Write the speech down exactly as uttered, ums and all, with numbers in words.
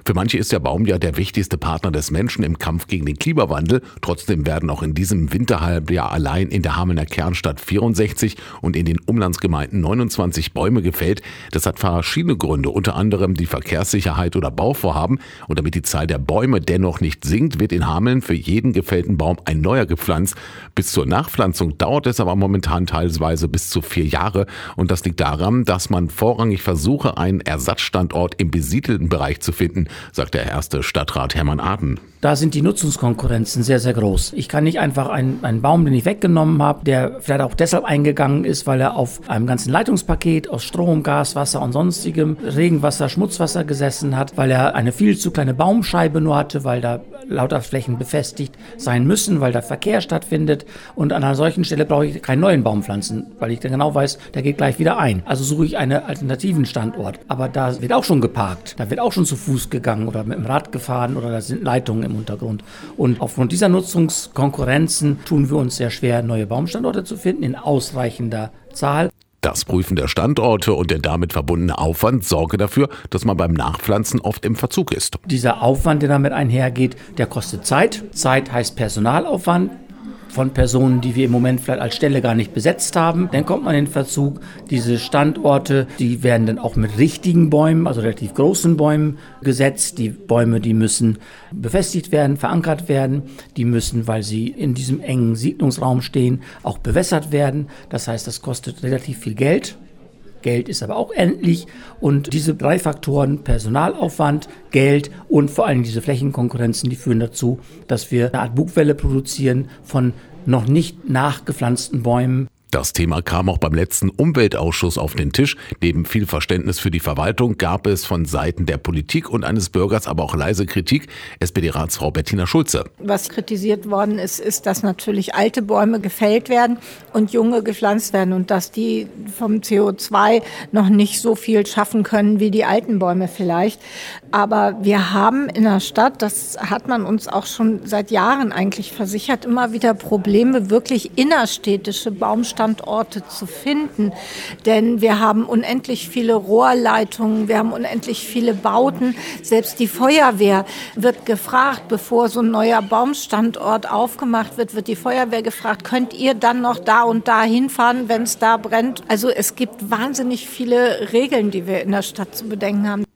Für manche ist der Baum ja der wichtigste Partner des Menschen im Kampf gegen den Klimawandel. Trotzdem werden auch in diesem Winterhalbjahr allein in der Hamelner Kernstadt vierundsechzig und in den Umlandsgemeinden neunundzwanzig Bäume gefällt. Das hat verschiedene Gründe, unter anderem die Verkehrssicherheit oder Bauvorhaben. Und damit die Zahl der Bäume dennoch nicht sinkt, wird in Hameln für jeden gefällten Baum ein neuer gepflanzt. Bis zur Nachpflanzung dauert es aber momentan teilweise bis zu vier Jahre. Und das liegt daran, dass man vorrangig versuche, einen Ersatzstandort im besiedelten Bereich zu finden, sagt der erste Stadtrat Hermann Aden. Da sind die Nutzungskonkurrenzen sehr, sehr groß. Ich kann nicht einfach einen, einen Baum, den ich weggenommen habe, der vielleicht auch deshalb eingegangen ist, weil er auf einem ganzen Leitungspaket aus Strom, Gas, Wasser und sonstigem Regenwasser, Schmutzwasser gesessen hat, weil er eine viel zu kleine Baumscheibe nur hatte, weil da lauter Flächen befestigt sein müssen, weil da Verkehr stattfindet. Und an einer solchen Stelle brauche ich keinen neuen Baum pflanzen, weil ich dann genau weiß, der geht gleich wieder ein. Also suche ich einen alternativen Standort. Aber da wird auch schon geparkt, da wird auch schon zu Fuß gegangen oder mit dem Rad gefahren oder da sind Leitungen im Untergrund. Und aufgrund dieser Nutzungskonkurrenzen tun wir uns sehr schwer, neue Baumstandorte zu finden in ausreichender Zahl. Das Prüfen der Standorte und der damit verbundene Aufwand sorge dafür, dass man beim Nachpflanzen oft im Verzug ist. Dieser Aufwand, der damit einhergeht, der kostet Zeit. Zeit heißt Personalaufwand von Personen, die wir im Moment vielleicht als Stelle gar nicht besetzt haben. Dann kommt man in Verzug. Diese Standorte, die werden dann auch mit richtigen Bäumen, also relativ großen Bäumen gesetzt. Die Bäume, die müssen befestigt werden, verankert werden. Die müssen, weil sie in diesem engen Siedlungsraum stehen, auch bewässert werden. Das heißt, das kostet relativ viel Geld. Geld ist aber auch endlich und diese drei Faktoren, Personalaufwand, Geld und vor allem diese Flächenkonkurrenzen, die führen dazu, dass wir eine Art Bugwelle produzieren von noch nicht nachgepflanzten Bäumen. Das Thema kam auch beim letzten Umweltausschuss auf den Tisch. Neben viel Verständnis für die Verwaltung gab es von Seiten der Politik und eines Bürgers aber auch leise Kritik. S P D-Ratsfrau Bettina Schulze. Was kritisiert worden ist, ist, dass natürlich alte Bäume gefällt werden und junge gepflanzt werden und dass die vom C O zwei noch nicht so viel schaffen können wie die alten Bäume vielleicht. Aber wir haben in der Stadt, das hat man uns auch schon seit Jahren eigentlich versichert, immer wieder Probleme, wirklich innerstädtische Baumstandorte Standorte zu finden, denn wir haben unendlich viele Rohrleitungen, wir haben unendlich viele Bauten. Selbst die Feuerwehr wird gefragt, bevor so ein neuer Baumstandort aufgemacht wird, wird die Feuerwehr gefragt, könnt ihr dann noch da und da hinfahren, wenn es da brennt? Also es gibt wahnsinnig viele Regeln, die wir in der Stadt zu bedenken haben.